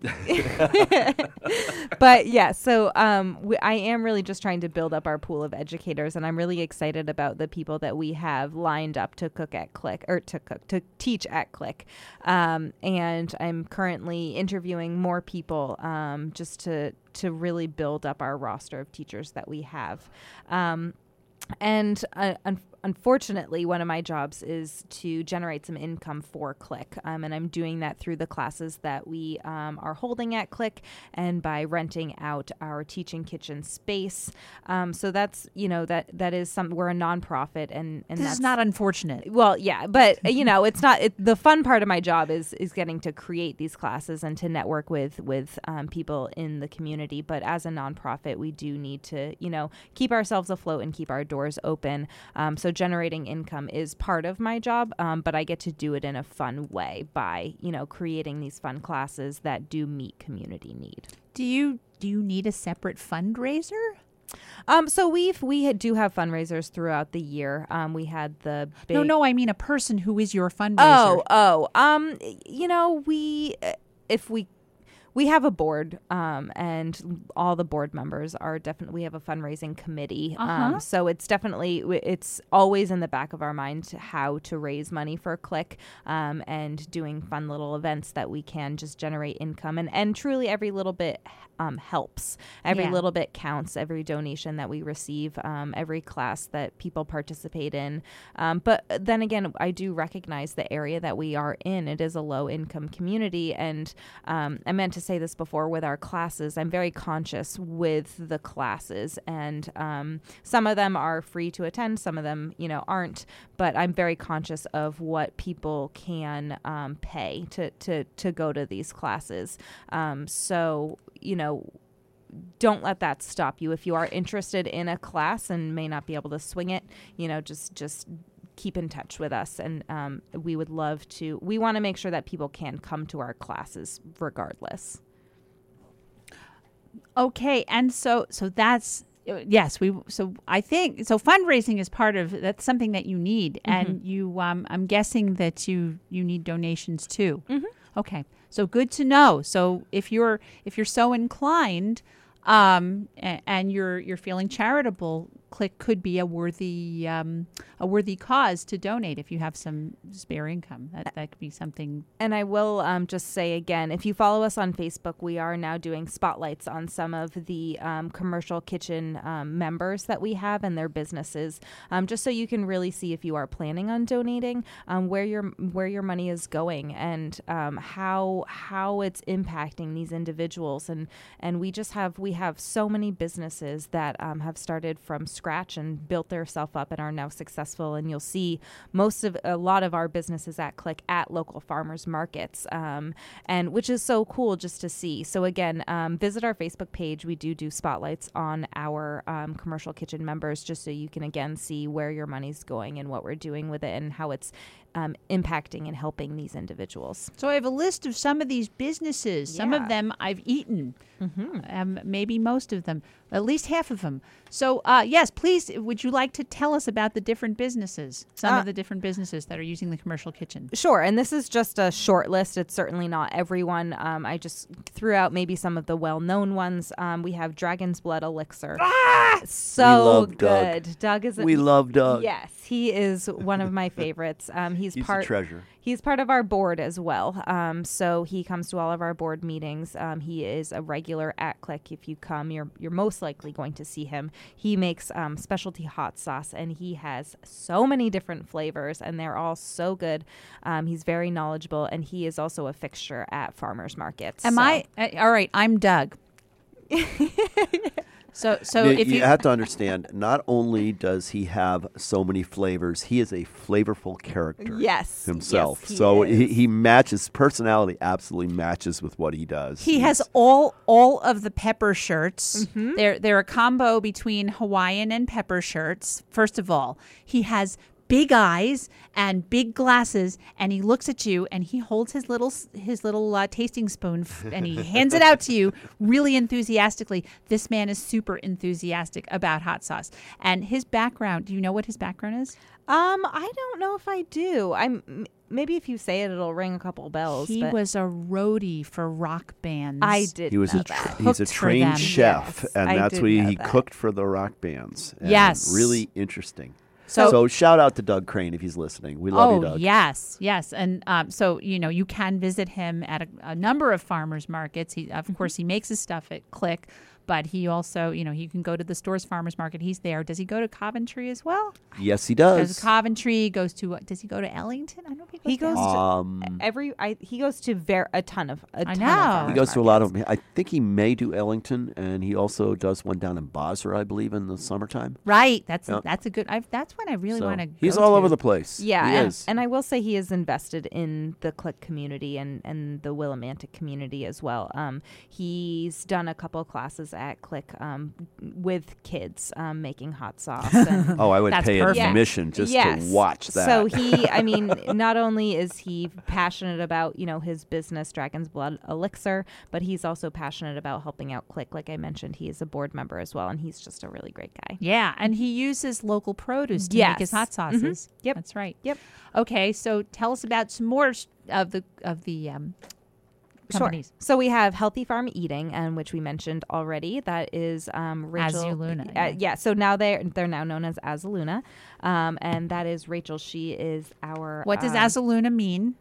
but yeah, so um, w- I am really just trying to build up our pool of educators, and I'm really excited about the people that we have lined up to cook at Click, or to cook, to teach at Click. Um, and I'm currently interviewing more people um, just to to really build up our roster of teachers that we have. Um, and uh, un- unfortunately, one of my jobs is to generate some income for Click. Um, and I'm doing that through the classes that we um, are holding at Click and by renting out our teaching kitchen space. Um, so that's, you know, that that is some, we're a nonprofit, and, and This that's is not unfortunate. well, yeah, but uh, you know, it's not it, the fun part of my job is is getting to create these classes and to network with with um, people in the community. But as a nonprofit, we do need to, you know, keep ourselves afloat and keep our doors open. Um, so generating income is part of my job, um, but I get to do it in a fun way by, you know, creating these fun classes that do meet community need. Do you do you need a separate fundraiser? Um, so we've we had- do have fundraisers throughout the year. Um, we had the big No, no, I mean a person who is your fundraiser. Oh, oh. Um, you know, we if we we have a board, um, and all the board members are definitely. We have a fundraising committee, Uh-huh. um, so it's definitely it's always in the back of our mind how to raise money for Click, um, and doing fun little events that we can just generate income, and and truly every little bit um, helps. Every Yeah. little bit counts. Every donation that we receive, um, every class that people participate in. Um, but then again, I do recognize the area that we are in. It is a low income community, and um, I meant to say this before with our classes. I'm very conscious with the classes, and um, some of them are free to attend, some of them, you know, aren't. But I'm very conscious of what people can um, pay to to to go to these classes. Um, so you know. Don't let that stop you. If you are interested in a class and may not be able to swing it, you know, just just keep in touch with us, and um, we would love to. We want to make sure that people can come to our classes regardless. Okay, and so so that's yes, we so I think so fundraising is part of that's something that you need, and you um I'm guessing that you you need donations too. Mm-hmm. Okay, so good to know. So if you're if you're so inclined, um, a- and you're you're feeling charitable, Click could be a worthy um, a worthy cause to donate if you have some spare income. That that could be something. And I will um, just say again, if you follow us on Facebook, we are now doing spotlights on some of the um, commercial kitchen um, members that we have and their businesses, um, just so you can really see if you are planning on donating, um, where your where your money is going, and um, how how it's impacting these individuals. And and we just have we have so many businesses that um, have started from scratch and built themselves up and are now successful. And you'll see most of a lot of our businesses at Click at local farmers markets, um, and which is so cool just to see. So again, um, visit our Facebook page. We do do spotlights on our um, commercial kitchen members, just so you can again see where your money's going and what we're doing with it and how it's um, impacting and helping these individuals. So I have a list of some of these businesses. Some Yeah. of them I've eaten, Mm-hmm. um, maybe most of them, at least half of them. So uh, yes, please, would you like to tell us about the different businesses, some Uh, of the different businesses that are using the commercial kitchen? Sure, and this is just a short list. It's certainly not everyone. Um, I just threw out maybe some of the well-known ones. Um, we have Dragon's Blood Elixir. So We love Doug. good. Doug is a, We love Doug. Yes, he is one of my favorites. Um, he's, He's part a treasure. He's part of our board as well. Um, so he comes to all of our board meetings. Um, he is a regular at Click. If you come, you're you're most likely going to see him. He makes um, specialty hot sauce, and he has so many different flavors, and they're all so good. Um, he's very knowledgeable, and he is also a fixture at farmers markets. Am So- I uh, all right? I'm Doug. so so you, if you you, have to understand, not only does he have so many flavors, he is a flavorful character Yes, himself. yes, he so is. he, he matches personality absolutely matches with what he does. he He's- has all all of the pepper shirts. Mm-hmm. They're they're a combo between Hawaiian and pepper shirts. First of all, he has big eyes and big glasses, and he looks at you and he holds his little his little uh, tasting spoon f- and he hands it out to you really enthusiastically. This man is super enthusiastic about hot sauce. And his background, do you know what his background is? Um, I don't know if I do. I'm m- maybe if you say it, it'll ring a couple bells. He but was a roadie for rock bands. I did. He was know a that. tra- he's a Cooked for them. trained chef, Yes, and I that's did what he, know he that. cooked for the rock bands. And Yes. really interesting. So- So, shout out to Doug Crane if he's listening. We love oh, you, Doug. yes, yes. And um, so, you know, you can visit him at a, a number of farmers markets. He, of course, he makes his stuff at Click, but he also, you know, you can go to the store's farmers market. He's there. Does he go to Coventry as well? Yes, he Goes does. to Coventry, goes to, uh, does he go to Ellington? I don't know if he goes He to goes Ellington. to Um, every. I, he goes to ver- a ton of. A I ton know. Of He he farmers goes to a lot markets. of. I think he may do Ellington, and he also does one down in Basra, I believe, in the summertime. Right. That's Yeah. that's a good, I've, that's one I really So want to go he's all to. over the place. Yeah, he and, is. and I will say he is invested in the Click community and, and the Willimantic community as well. Um, he's done a couple of classes was at Click um, with kids um, making hot sauce. And Oh, I would That's pay perfect. admission just Yes. to watch that. So he, I mean, not only is he passionate about, you know, his business, Dragon's Blood Elixir, but he's also passionate about helping out Click. Like I mentioned, he is a board member as well, and he's just a really great guy. Yeah, and he uses local produce to Yes. make his hot sauces. Yep. That's right. Yep. Okay, so tell us about some more s- of the of the um, companies. Sure. So we have Healthy Farm Eating, and which we mentioned already. That is um, Rachel. Azuluna, Uh, yeah. yeah. So now they're they're now known as Azuluna, um, and that is Rachel. She is our. What does um, Azuluna mean?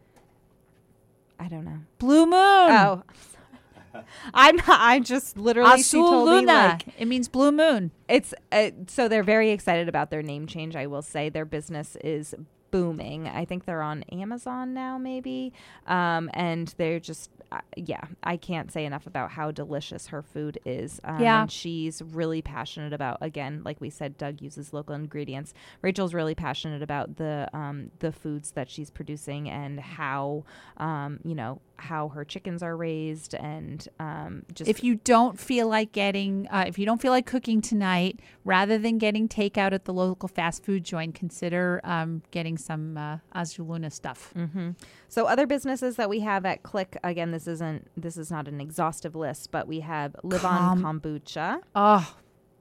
I don't know. Blue moon. Oh. I'm not, I just literally she Azul told me Luna. like It means blue moon. it's uh, so they're very excited about their name change. I will say their business is booming. I think they're on Amazon now, maybe, um, and they're just uh, yeah. I can't say enough about how delicious her food is. Um, Yeah. and she's really passionate about. Again, like we said, Doug uses local ingredients. Rachel's really passionate about the um, the foods that she's producing and how um, you know how her chickens are raised and um, just If you don't feel like getting, uh, if you don't feel like cooking tonight, rather than getting takeout at the local fast food joint, consider um, getting some uh, Azuluna stuff. Mm-hmm. So other businesses that we have at Click, again, this isn't this is not an exhaustive list, but we have Live Com- on Kombucha. Oh,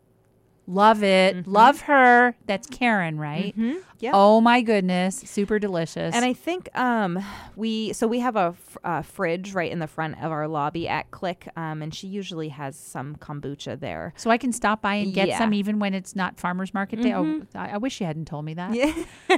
love it. Mhm. Love her. That's Karen, right? Mm-hmm. Yeah. Oh my goodness, super delicious. And I think um, we so we have a f- uh, fridge right in the front of our lobby at Click, um, and she usually has some kombucha there. so I can stop by and get Yeah. some even when it's not farmers market day. Oh, Mhm. I, I wish you hadn't told me that. Yeah,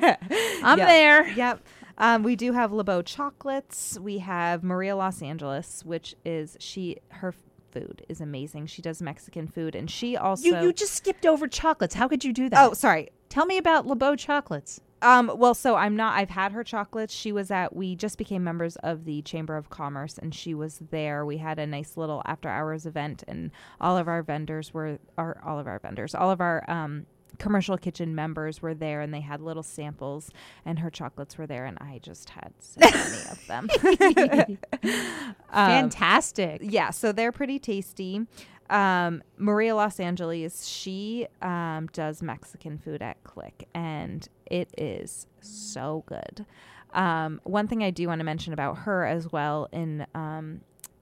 I'm Yep. there. Yep. Um, we do have LeBeau chocolates. We have Maria Los Angeles, which is she her food is amazing. She does Mexican food, and she also You you just skipped over chocolates. How could you do that? oh sorry. Tell me about LeBeau chocolates. Um, well, so I'm not, I've had her chocolates. She was at, we just became members of the Chamber of Commerce and she was there. We had a nice little after hours event and all of our vendors were, or all of our vendors, all of our, um, commercial kitchen members were there and they had little samples and her chocolates were there and I just had so many of them. Um, Fantastic. yeah, so they're pretty tasty. Um, Maria Los Angeles, she um, does Mexican food at Click, and it is so good. Um, one thing I do want to mention about her as well in um,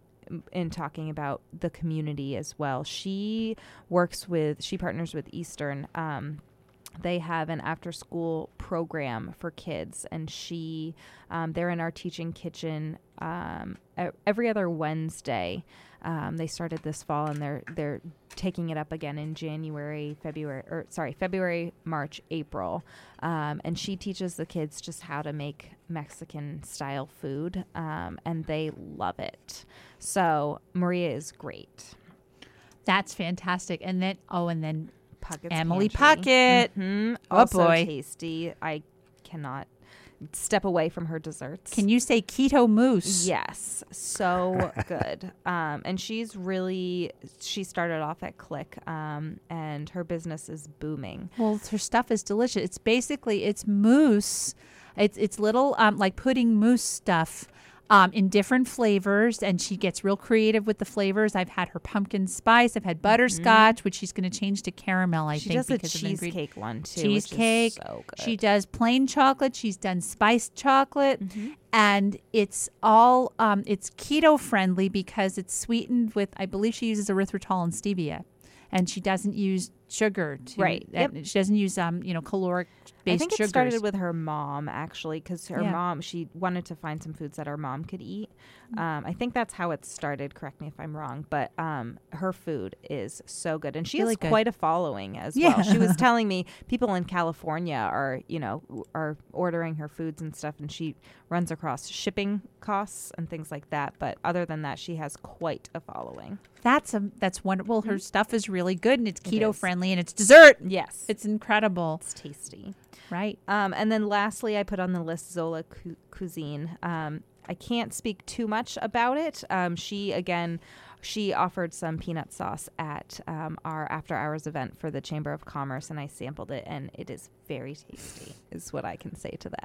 in talking about the community as well, she works with, she partners with Eastern. Um, they have an after school program for kids and she um, they're in our teaching kitchen um, e- every other Wednesday. Um, they started this fall and they're they're taking it up again in January, February, or sorry, February, March, April. Um, and she teaches the kids just how to make Mexican style food um, and they love it. So Maria is great. That's fantastic. And then oh, and then Puckett's Emily Pantry. Puckett. Mhm. Oh, Also boy. tasty. I cannot step away from her desserts. Can you say keto mousse? Yes, so good. Um, and she's really, she started off at Click, um, and her business is booming. Well, her stuff is delicious. It's basically it's mousse. It's it's little um, like pudding mousse stuff um, in different flavors, and she gets real creative with the flavors. I've had her pumpkin spice. I've had butterscotch, which she's going to change to caramel. I she think does a because of the ingredient- cheesecake one too. cheesecake. Which is so good. She does plain chocolate. She's done spiced chocolate, Mhm. and it's all um, it's keto friendly because it's sweetened with. I believe she uses erythritol and stevia, and she doesn't use sugar. To, Right. and Yep. She doesn't use um you know caloric based I think sugars. it started with her mom actually, because her Yeah. mom, she wanted to find some foods that her mom could eat. Um, I think that's how it started. Correct me if I'm wrong, but um, her food is so good, and she Really has good. quite a following as Yeah. well. She was telling me people in California are, you know, w- are ordering her foods and stuff, and she runs across shipping costs and things like that. But other than that, she has quite a following. That's a that's wonderful. Her stuff is really good, and it's It keto is. friendly, and it's dessert. Yes, It's incredible, it's tasty. right? Um, and then lastly, I put on the list Zola Cu- Cuisine. Um, I can't speak too much about it. Um, she, again, she offered some peanut sauce at um, our after hours event for the Chamber of Commerce, and I sampled it, and it is very tasty, is what I can say to that.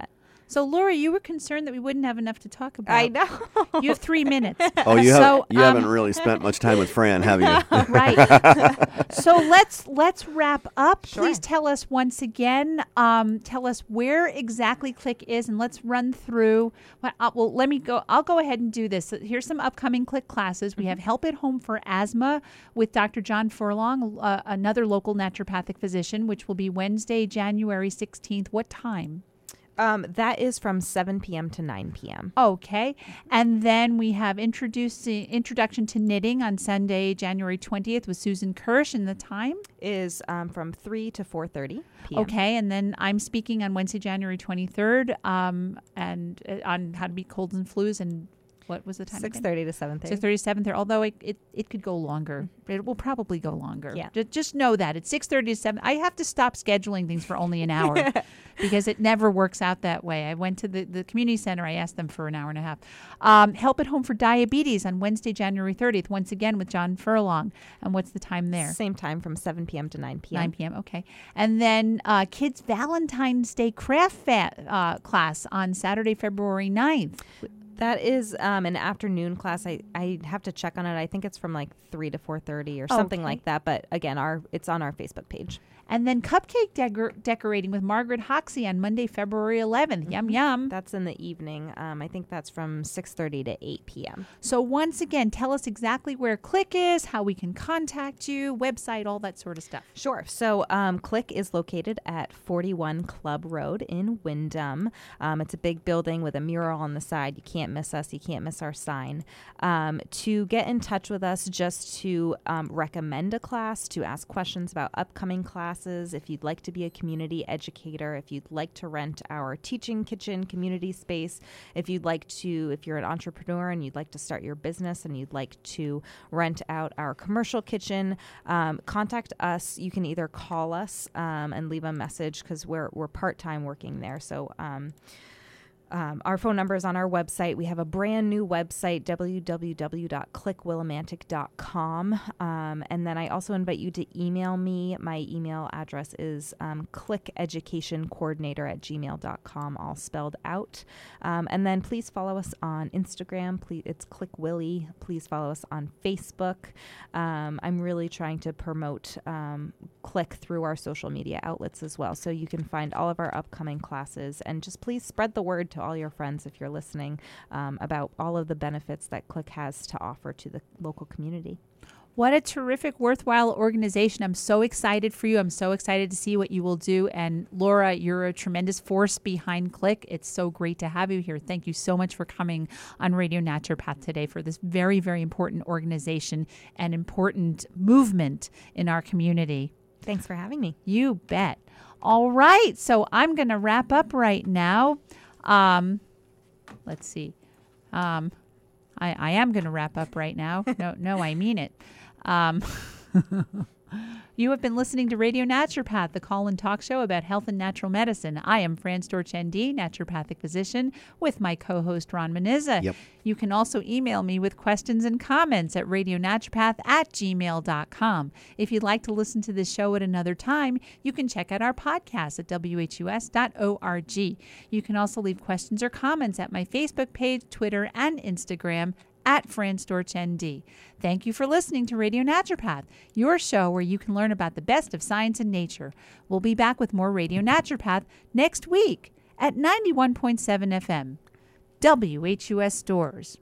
So, Laura, you were concerned that we wouldn't have enough to talk about. I know. You have three minutes. Oh, you, so, have, you um, haven't really spent much time with Fran, have you? Right. So let's let's wrap up. Sure. Please tell us once again. Um, tell us where exactly Click is, and let's run through. Well, uh, well, let me go. I'll go ahead and do this. So here's some upcoming Click classes. We have Help at Home for Asthma with Doctor John Furlong, uh, another local naturopathic physician, which will be Wednesday, January sixteenth. What time? Um, that is from seven p.m. to nine p.m. Okay. And then we have introducing Introduction to Knitting on Sunday, January twentieth with Susan Kirsch, and the time? Is um, from three to four thirty p.m. Okay. And then I'm speaking on Wednesday, January twenty-third um, and uh, on how to beat colds and flus, and what was the time? six thirty to seven thirty. six thirty to seven thirty, although it, it, it could go longer. It will probably go longer. Yeah. Just, just know that. It's six thirty to seven. I have to stop scheduling things for only an hour because it never works out that way. I went to the, the community center. I asked them for an hour and a half. Um, Help at Home for Diabetes on Wednesday, January thirtieth, once again with John Furlong. And what's the time there? Same time from seven p.m. to nine p.m. nine p.m. Okay. And then uh, Kids Valentine's Day Craft fa- uh, class on Saturday, February ninth. That is um, an afternoon class. I, I have to check on it. I think it's from like three to four thirty or something Okay. like that. But again, our it's on our Facebook page. And then cupcake decor- decorating with Margaret Hoxie on Monday, February eleventh. Yum, yum. That's in the evening. Um, I think that's from six thirty to eight p.m. So once again, tell us exactly where Click is, how we can contact you, website, all that sort of stuff. Sure. So um, Click is located at forty-one Club Road in Wyndham. Um, it's a big building with a mural on the side. You can't miss us. You can't miss our sign. Um, to get in touch with us, just to um, recommend a class, to ask questions about upcoming classes, if you'd like to be a community educator, if you'd like to rent our teaching kitchen community space, if you'd like to, if you're an entrepreneur and you'd like to start your business and you'd like to rent out our commercial kitchen, um, contact us. You can either call us um, and leave a message because we're we're part-time working there. So um, Um, our phone number is on our website. We have a brand new website, w w w dot click willimantic dot com. Um, and then I also invite you to email me. My email address is um, clickeducationcoordinator at gmail dot com, all spelled out. Um, and then please follow us on Instagram. Please, it's Click Willie. Please follow us on Facebook. Um, I'm really trying to promote um, Click through our social media outlets as well. So you can find all of our upcoming classes, and just please spread the word to all your friends if you're listening um, about all of the benefits that Click has to offer to the local community. What a terrific, worthwhile organization. I'm so excited for you. I'm so excited to see what you will do. And Laura, you're a tremendous force behind Click. It's so great to have you here. Thank you so much for coming on Radio Naturopath today for this very, very important organization and important movement in our community. Thanks for having me. You bet. All right. So I'm going to wrap up right now. Um, let's see. Um, I, I am going to wrap up right now. No, no, I mean it. Um, you have been listening to Radio Naturopath, the call-in talk show about health and natural medicine. I am Fran Storch, N D, naturopathic physician, with my co-host Ron Menizza. Yep. You can also email me with questions and comments at radionaturopath at gmail dot com. If you'd like to listen to this show at another time, you can check out our podcast at w h u s dot org. You can also leave questions or comments at my Facebook page, Twitter, and Instagram at Fran Storch N D. Thank you for listening to Radio Naturopath, your show where you can learn about the best of science and nature. We'll be back with more Radio Naturopath next week at ninety-one point seven F M. W H U S Stores.